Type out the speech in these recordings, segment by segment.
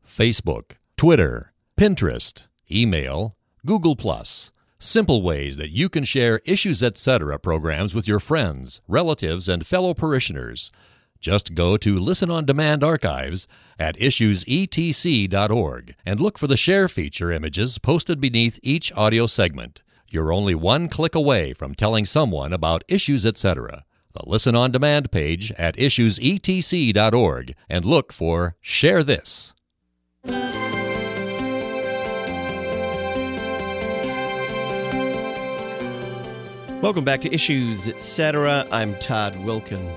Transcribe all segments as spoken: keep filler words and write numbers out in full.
Facebook, Twitter, Pinterest, email, Google Plus. Simple ways that you can share Issues Etc. programs with your friends, relatives, and fellow parishioners. Just go to Listen on Demand archives at issues e t c dot org and look for the share feature images posted beneath each audio segment. You're only one click away from telling someone about Issues Etc. The Listen on Demand page at issues e t c dot org and look for Share This. Welcome back to Issues Etc. I'm Todd Wilken.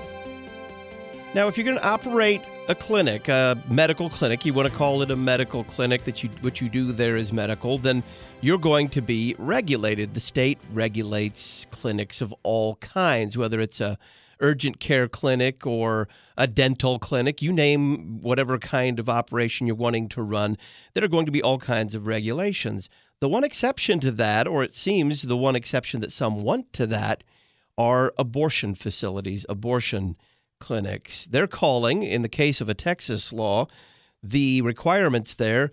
Now, if you're going to operate a clinic, a medical clinic, you want to call it a medical clinic, that you what you do there is medical, then you're going to be regulated. The state regulates clinics of all kinds, whether it's a urgent care clinic or a dental clinic, you name whatever kind of operation you're wanting to run, there are going to be all kinds of regulations. The one exception to that, or it seems the one exception that some want to that, are abortion facilities, abortion clinics. They're calling, in the case of a Texas law, the requirements there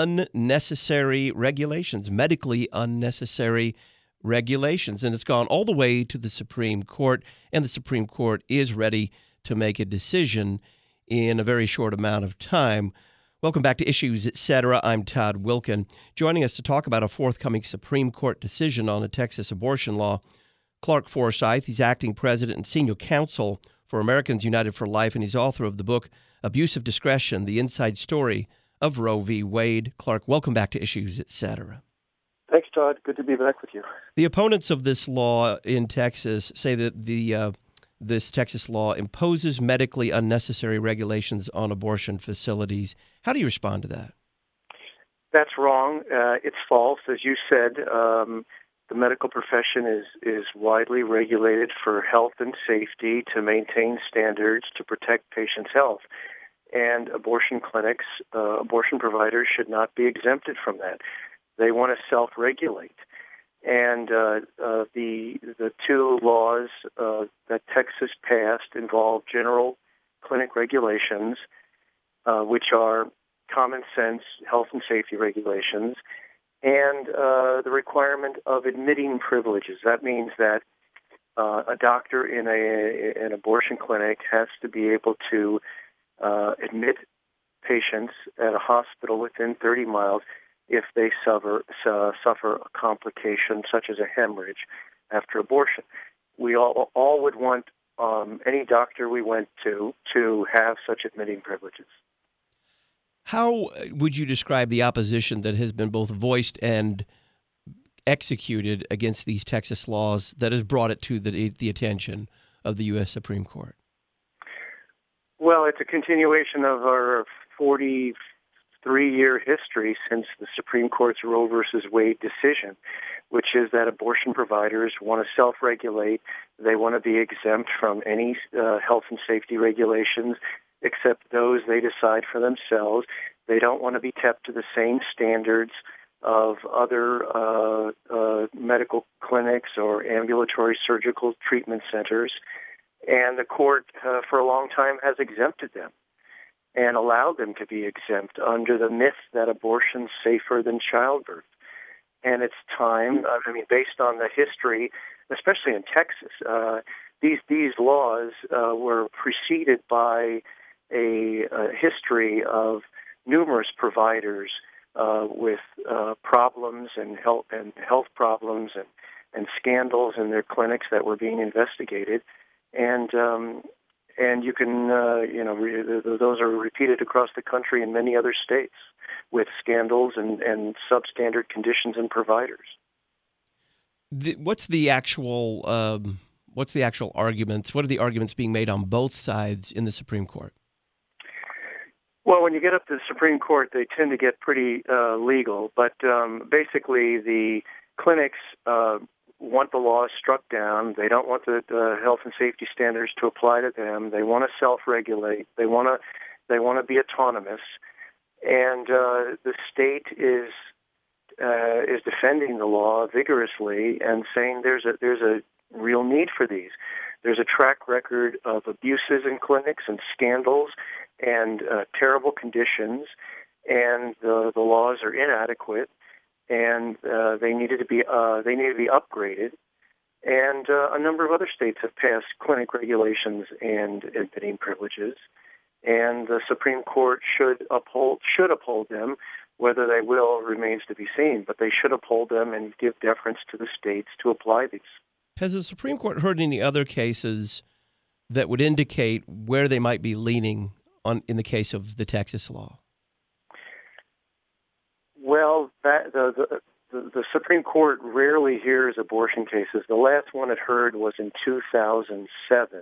unnecessary regulations, medically unnecessary regulations. And it's gone all the way to the Supreme Court, and the Supreme Court is ready to make a decision in a very short amount of time. Welcome back to Issues Etc. I'm Todd Wilken. Joining us to talk about a forthcoming Supreme Court decision on the Texas abortion law, Clark Forsyth. He's acting president and senior counsel for Americans United for Life, and he's author of the book Abuse of Discretion, The Inside Story of Roe v. Wade. Clark, welcome back to Issues Etc. Thanks, Todd. Good to be back with you. The opponents of this law in Texas say that the uh, this Texas law imposes medically unnecessary regulations on abortion facilities. How do you respond to that? That's wrong. Uh, it's false. As you said, um, the medical profession is, is widely regulated for health and safety, to maintain standards, to protect patients' health. And abortion clinics, uh, abortion providers should not be exempted from that. They want to self-regulate. And uh, uh, the the two laws uh, that Texas passed involve general clinic regulations, uh, which are common sense health and safety regulations, and uh, the requirement of admitting privileges. That means that uh, a doctor in a an abortion clinic has to be able to uh, admit patients at a hospital within thirty miles if they suffer uh, suffer a complication such as a hemorrhage after abortion. We all all would want um, any doctor we went to to have such admitting privileges. How would you describe the opposition that has been both voiced and executed against these Texas laws that has brought it to the the attention of the U S Supreme Court? Well, it's a continuation of our forty-three-year history since the Supreme Court's Roe versus Wade decision, which is that abortion providers want to self-regulate. They want to be exempt from any uh, health and safety regulations except those they decide for themselves. They don't want to be kept to the same standards of other uh, uh, medical clinics or ambulatory surgical treatment centers. And the court, uh, for a long time, has exempted them and allowed them to be exempt under the myth that abortion's safer than childbirth. And it's time, I mean, based on the history, especially in Texas, uh, these these laws uh, were preceded by a, a history of numerous providers uh, with uh, problems and health and health problems and, and scandals in their clinics that were being investigated, and um, and you can uh, you know re- those are repeated across the country in many other states with scandals and, and substandard conditions and providers. The, what's the actual um, what's the actual arguments? What are the arguments being made on both sides in the Supreme Court? Well, when you get up to the Supreme Court, they tend to get pretty uh, legal. But um, basically, the clinics uh, want the laws struck down. They don't want the, the health and safety standards to apply to them. They want to self-regulate. They want to they want to be autonomous. And uh, the state is uh, is defending the law vigorously and saying there's a there's a real need for these. There's a track record of abuses in clinics and scandals and uh, terrible conditions, and the the laws are inadequate, and uh, they needed to be uh, they need to be upgraded. And uh, a number of other states have passed clinic regulations and admitting privileges, and the Supreme Court should uphold should uphold them. Whether they will remains to be seen, but they should uphold them and give deference to the states to apply these. Has the Supreme Court heard any other cases that would indicate where they might be leaning on in the case of the Texas law? Well, that the the, the, the Supreme Court rarely hears abortion cases. The last one it heard was in two thousand seven,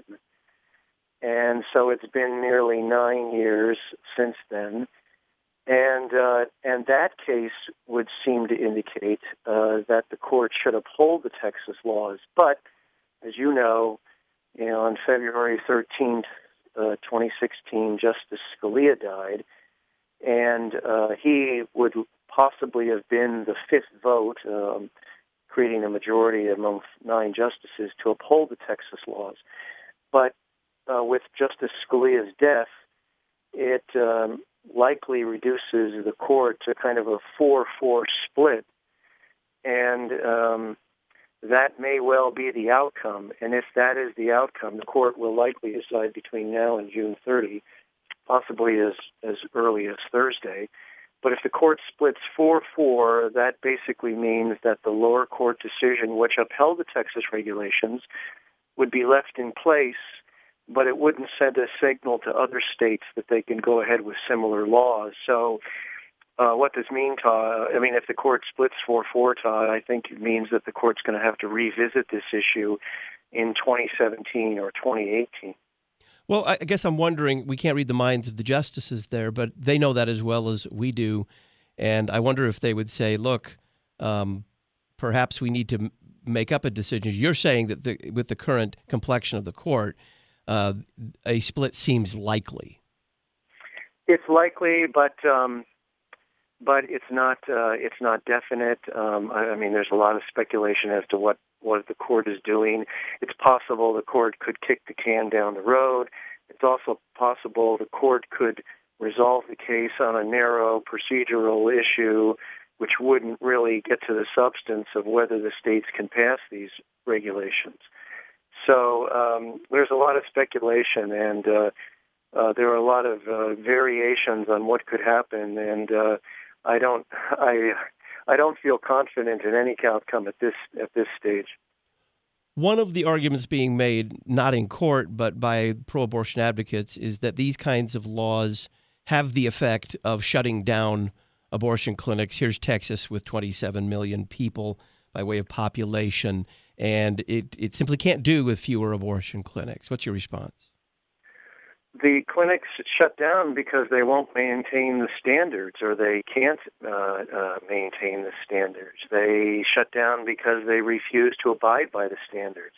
and so it's been nearly nine years since then. And uh, and that case would seem to indicate uh, that the court should uphold the Texas laws. But as you know, you know, on February thirteenth, uh, twenty sixteen, Justice Scalia died, and uh, he would possibly have been the fifth vote, um, creating a majority among nine justices to uphold the Texas laws. But uh, with Justice Scalia's death, it um, likely reduces the court to kind of a four four split, and um, that may well be the outcome. And if that is the outcome, the court will likely decide between now and June thirtieth, possibly as, as early as Thursday. But if the court splits four four, that basically means that the lower court decision, which upheld the Texas regulations, would be left in place, but it wouldn't send a signal to other states that they can go ahead with similar laws. So uh, what does mean, Todd? I mean, if the court splits four four, Todd, I think it means that the court's going to have to revisit this issue in twenty seventeen or twenty eighteen. Well, I guess I'm wondering, we can't read the minds of the justices there, but they know that as well as we do. And I wonder if they would say, look, um, perhaps we need to make up a decision. You're saying that the, with the current complexion of the court, Uh, a split seems likely. It's likely, but um, but it's not uh, it's not definite. Um, I, I mean, there's a lot of speculation as to what, what the court is doing. It's possible the court could kick the can down the road. It's also possible the court could resolve the case on a narrow procedural issue, which wouldn't really get to the substance of whether the states can pass these regulations. So um, there's a lot of speculation, and uh, uh, there are a lot of uh, variations on what could happen. And uh, I don't, I, I don't feel confident in any outcome at this at this stage. One of the arguments being made, not in court but by pro-abortion advocates, is that these kinds of laws have the effect of shutting down abortion clinics. Here's Texas with twenty-seven million people by way of population, and it, it simply can't do with fewer abortion clinics. What's your response? The clinics shut down because they won't maintain the standards, or they can't uh, uh, maintain the standards. They shut down because they refuse to abide by the standards.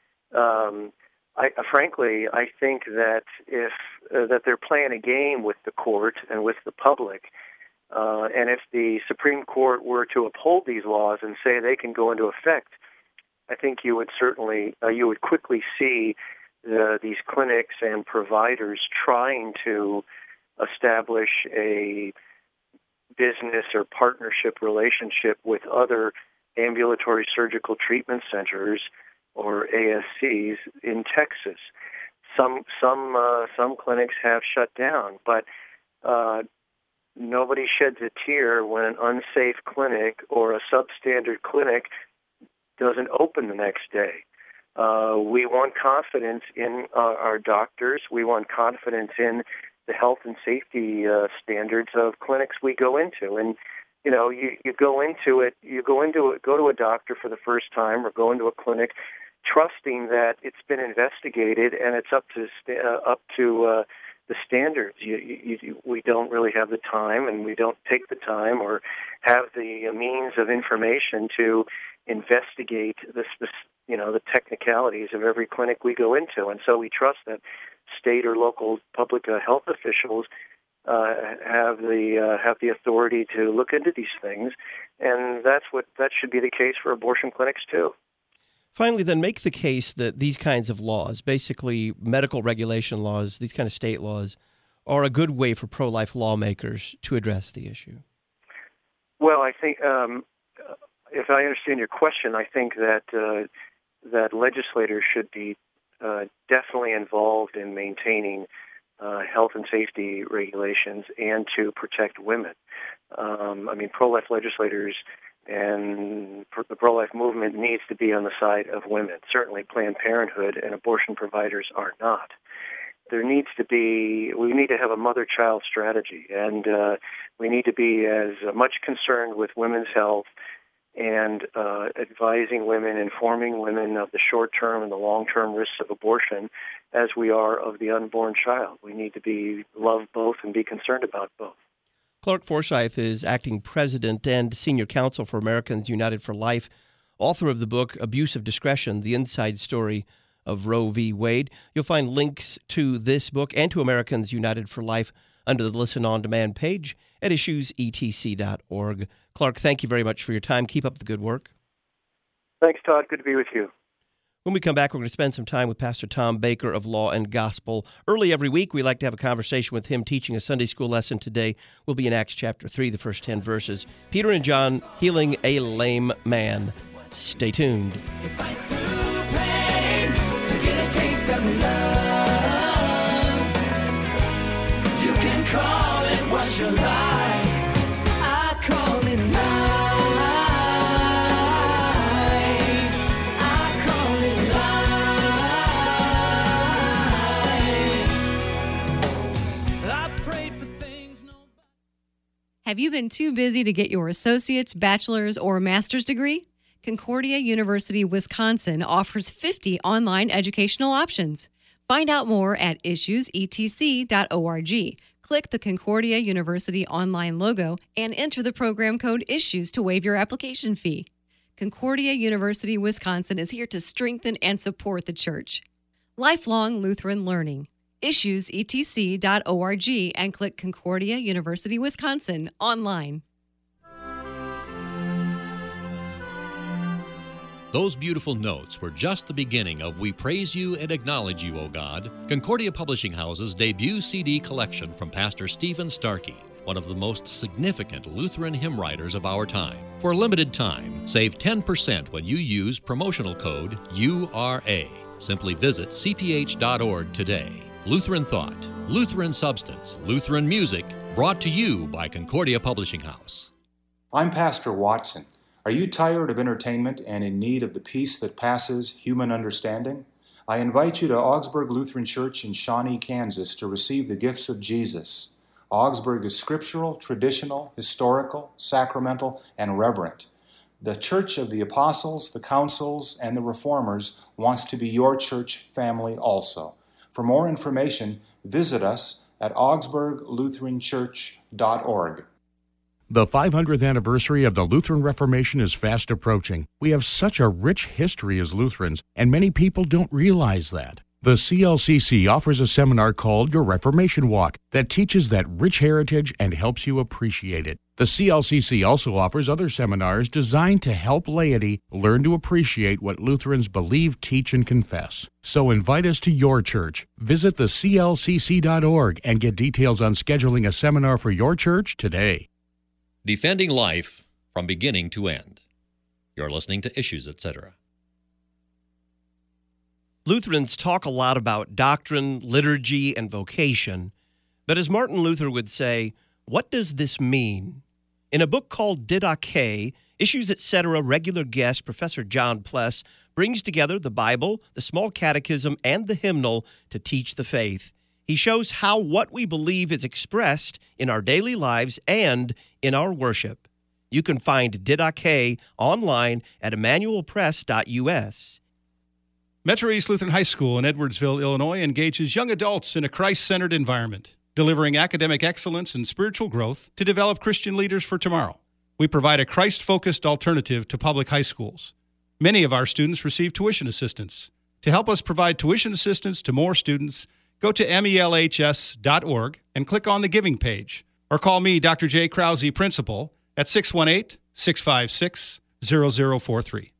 Um, I, frankly, I think that if uh, that they're playing a game with the court and with the public. Uh, and if the Supreme Court were to uphold these laws and say they can go into effect, I think you would certainly, uh, you would quickly see the, these clinics and providers trying to establish a business or partnership relationship with other ambulatory surgical treatment centers, or A S Cs, in Texas. Some some uh, some clinics have shut down, but uh, nobody sheds a tear when an unsafe clinic or a substandard clinic doesn't open the next day. Uh, we want confidence in uh, our doctors. We want confidence in the health and safety uh, standards of clinics we go into. And, you know, you, you go into it, you go into it, go to a doctor for the first time or go into a clinic trusting that it's been investigated and it's up to, uh, up to, uh, the standards. You, you, you, we don't really have the time, and we don't take the time or have the means of information to investigate the, you know, the technicalities of every clinic we go into. And so we trust that state or local public uh, health officials uh, have the uh, have the authority to look into these things, and that's what that should be the case for abortion clinics too. Finally, then, make the case that these kinds of laws, basically medical regulation laws, these kind of state laws, are a good way for pro-life lawmakers to address the issue? Well, I think, um, if I understand your question, I think that uh, that legislators should be uh, definitely involved in maintaining uh, health and safety regulations and to protect women. Um, I mean, pro-life legislators and the pro-life movement needs to be on the side of women. Certainly Planned Parenthood and abortion providers are not. There needs to be, we need to have a mother-child strategy, and uh, we need to be as much concerned with women's health and uh, advising women, informing women of the short-term and the long-term risks of abortion as we are of the unborn child. We need to be love both and be concerned about both. Clark Forsyth is acting president and senior counsel for Americans United for Life, author of the book Abuse of Discretion, The Inside Story of Roe v. Wade. You'll find links to this book and to Americans United for Life under the Listen On Demand page at issues e t c dot org. Clark, thank you very much for your time. Keep up the good work. Thanks, Todd. Good to be with you. When we come back, we're going to spend some time with Pastor Tom Baker of Law and Gospel. Early every week, we like to have a conversation with him teaching a Sunday school lesson. Today will be in Acts chapter three, the first ten verses. Peter and John healing a lame man. Stay tuned. To fight through pain, to get a taste of love. You can call it what you like. I call it love. Have you been too busy to get your associate's, bachelor's, or master's degree? Concordia University Wisconsin offers fifty online educational options. Find out more at issues e t c dot org. Click the Concordia University online logo and enter the program code ISSUES to waive your application fee. Concordia University Wisconsin is here to strengthen and support the church. Lifelong Lutheran Learning. issues e t c dot org and click Concordia University Wisconsin online. Those beautiful notes were just the beginning of We Praise You and Acknowledge You, O God, Concordia Publishing House's debut C D collection from Pastor Stephen Starkey, one of the most significant Lutheran hymn writers of our time. For a limited time, save ten percent when you use promotional code U R A. Simply visit c p h dot org today. Lutheran Thought, Lutheran Substance, Lutheran Music, brought to you by Concordia Publishing House. I'm Pastor Watson. Are you tired of entertainment and in need of the peace that passes human understanding? I invite you to Augsburg Lutheran Church in Shawnee, Kansas to receive the gifts of Jesus. Augsburg is scriptural, traditional, historical, sacramental, and reverent. The Church of the Apostles, the Councils, and the Reformers wants to be your church family also. For more information, visit us at augsburg lutheran church dot org. The five hundredth anniversary of the Lutheran Reformation is fast approaching. We have such a rich history as Lutherans, and many people don't realize that. The C L C C offers a seminar called Your Reformation Walk that teaches that rich heritage and helps you appreciate it. The C L C C also offers other seminars designed to help laity learn to appreciate what Lutherans believe, teach, and confess. So invite us to your church. Visit the c l c c dot org and get details on scheduling a seminar for your church today. Defending life from beginning to end. You're listening to Issues, et cetera. Lutherans talk a lot about doctrine, liturgy, and vocation, but as Martin Luther would say, what does this mean? In a book called Didache, Issues, et cetera, regular guest Professor John Pless brings together the Bible, the Small Catechism, and the hymnal to teach the faith. He shows how what we believe is expressed in our daily lives and in our worship. You can find Didache online at emmanuel press dot u s. Metro East Lutheran High School in Edwardsville, Illinois, engages young adults in a Christ-centered environment, delivering academic excellence and spiritual growth to develop Christian leaders for tomorrow. We provide a Christ-focused alternative to public high schools. Many of our students receive tuition assistance. To help us provide tuition assistance to more students, go to m e l h s dot org and click on the Giving page, or call me, Doctor J. Krause, Principal, at six one eight, six five six, zero zero four three.